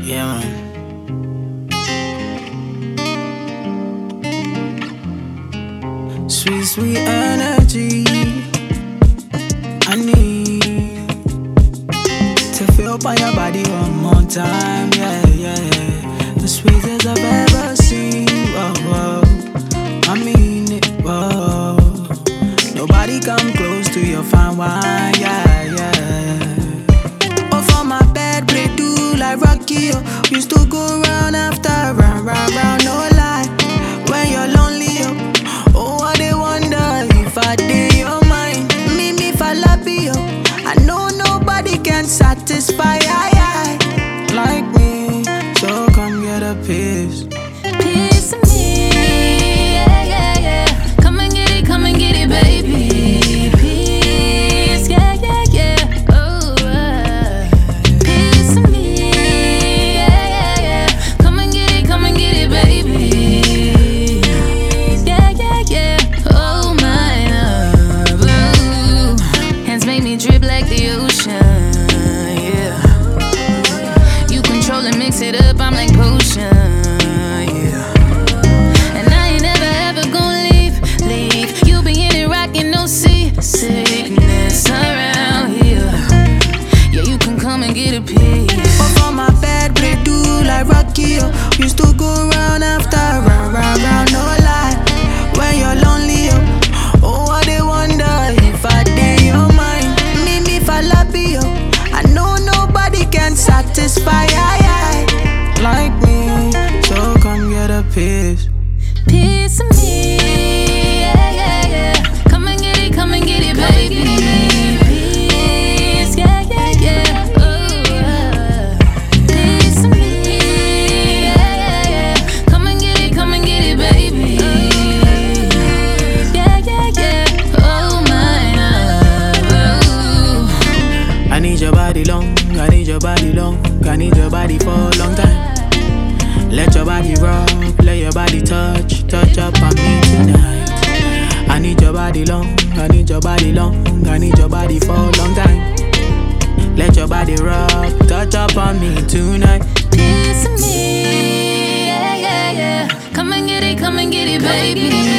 Yeah, man. Sweet, sweet energy. I need to feel by your body one more time. Yeah, yeah. The sweetest I've ever seen. Whoa, whoa. I mean it. Whoa. Nobody come close to your fine wine. Yeah, yeah. Off on my bed, play do like Rocky. Used to go round after round, round, round. No lie. When you're lonely, oh, I dey wonder if I dey your mind. Me falabi, I know nobody can satisfy I like me. So come get a piece. Piece of me, yeah, yeah, yeah. Come and get it, baby. Piece, yeah, yeah, yeah. Oh, piece of me, yeah, yeah, yeah. Come and get it, baby. Yeah, yeah, yeah. Oh, my love, ooh. Hands make me drip like the ocean, yeah. You control and mix it up, I'm like potion. Sickness around here. Yeah, you can come and get a piece. Off on my bed, play do like Rocky. Used to go round after round, round, round. No lie. When you're lonely, oh, I dey wonder if I dey your mind. Me falabi, I know nobody can satisfy I like me. So come get a piece. Piece of me. I need your body long, I need your body long, I need your body for a long time. Let your body rock, let your body touch up on me tonight. I need your body long, I need your body long, I need your body for a long time. Let your body rock, touch up on me tonight. Piece of me, yeah, yeah, yeah. Come and get it, baby.